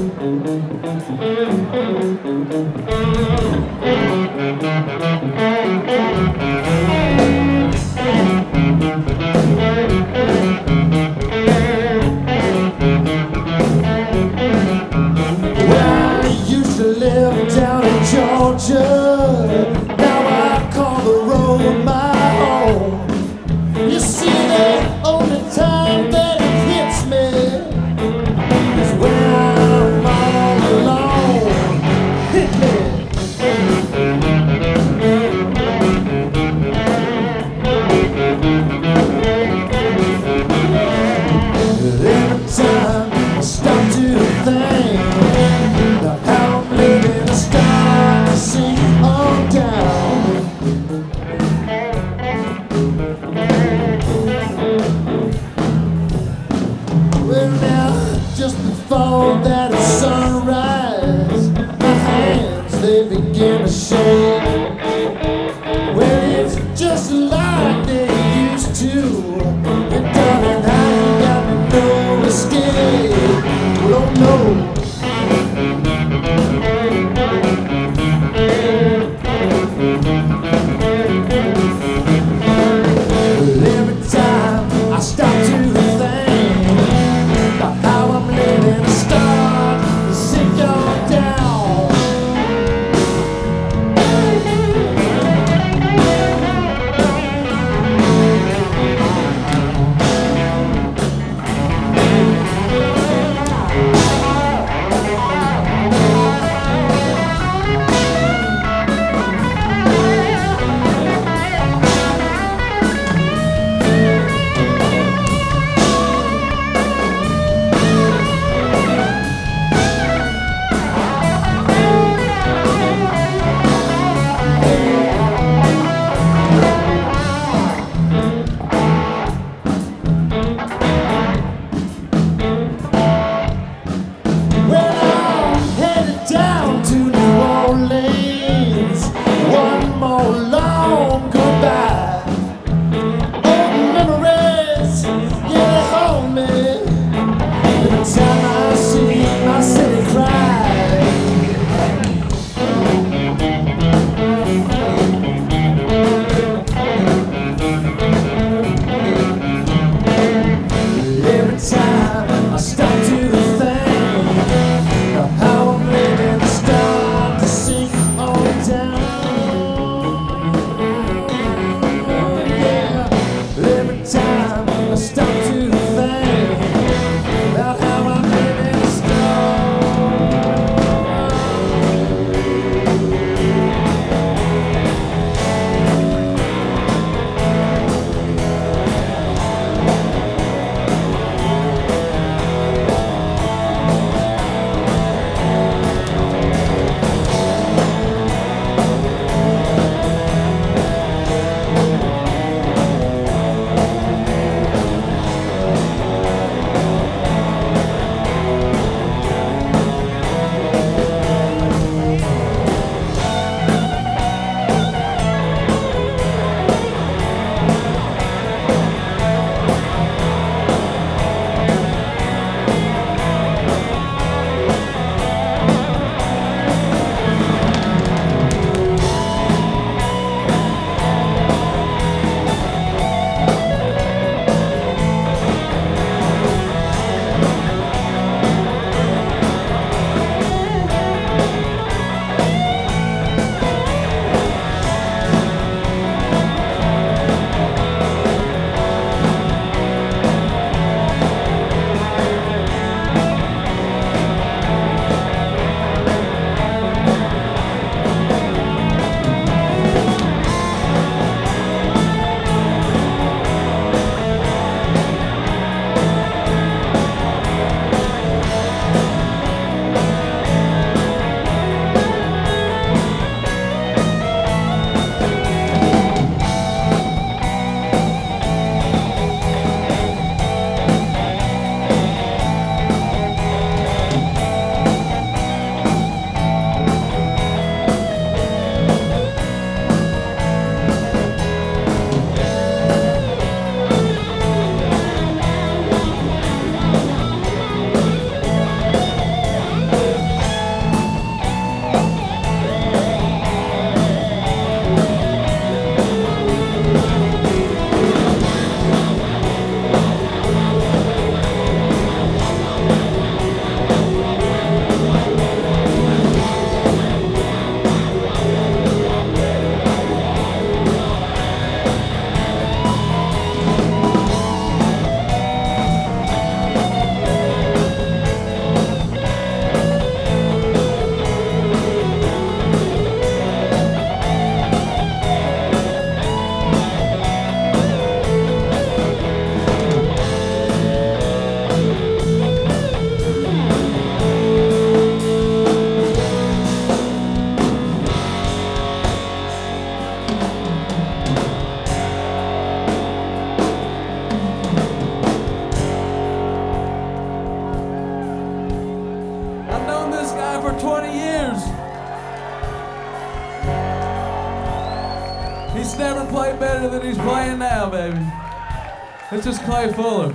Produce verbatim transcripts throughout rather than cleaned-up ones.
Well, I used to live down in Georgia. Now I call the road my home. You see, the only time that it hits me is when I'm all alone. Hit me. Every time I stop to think about how I'm living, I start to sink on down. Well, now, just before that sunrise, my hands, they begin to shake. Well, it's just like they used to. And darling, I ain't got no escape. Well, oh no. Well, every time I stop to think about how I'm living, I start to sink on down. never played better than he's playing now, baby. This is Clay Fuller.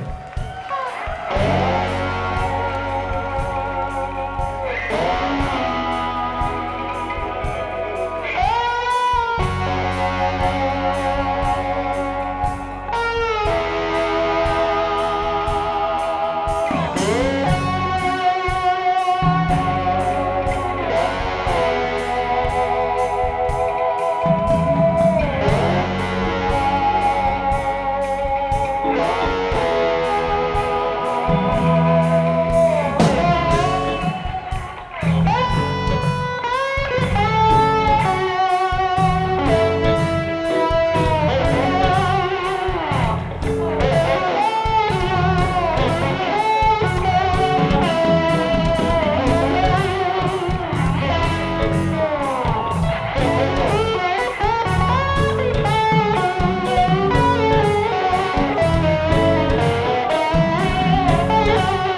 Yeah.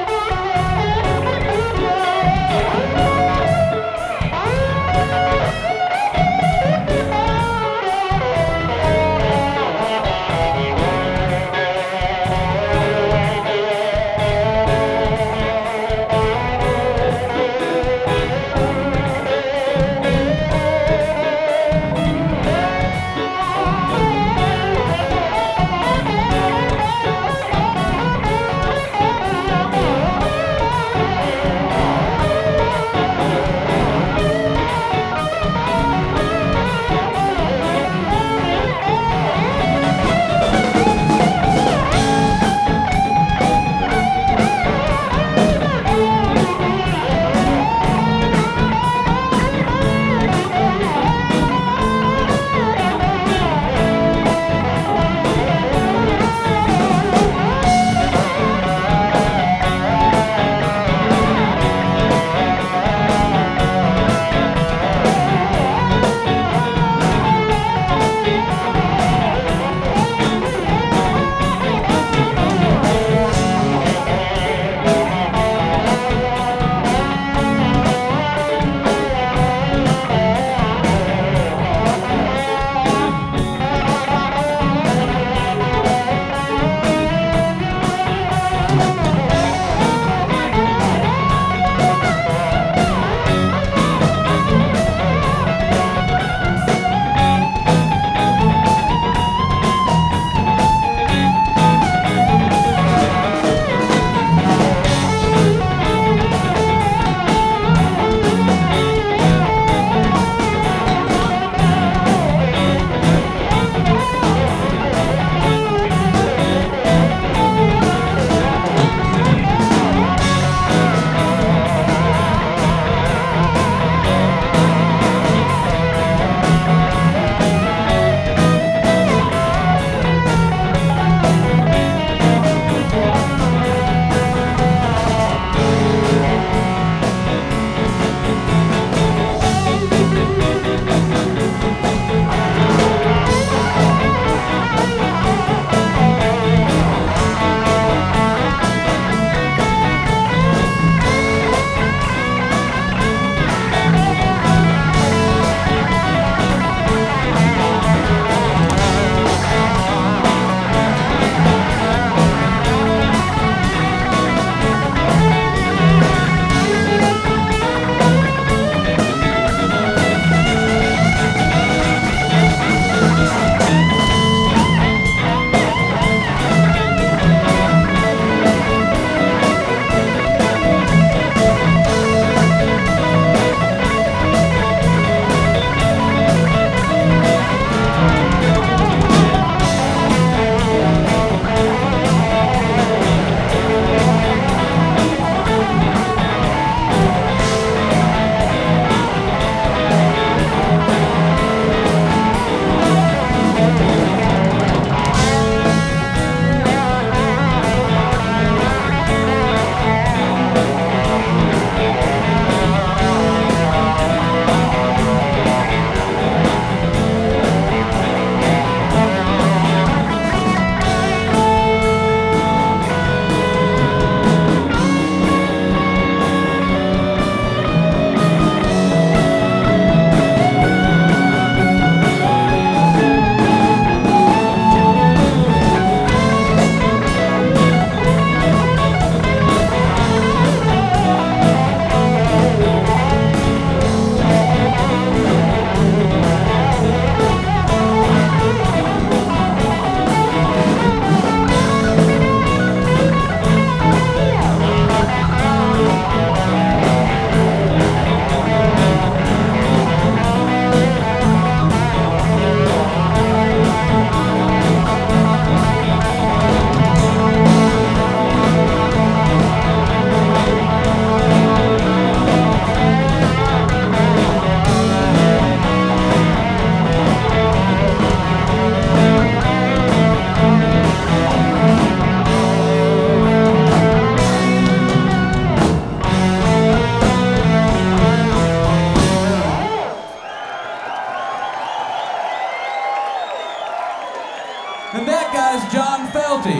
Salty.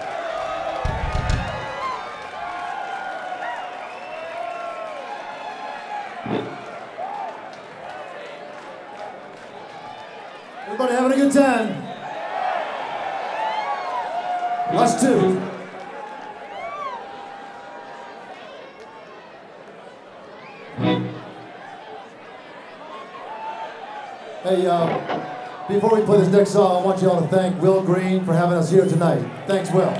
Everybody having a good time? Last two. Hey, uh, before we play this next song, I want you all to thank Will Green for having us here tonight. Thanks, Will.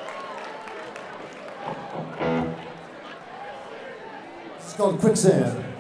It's called Quicksand.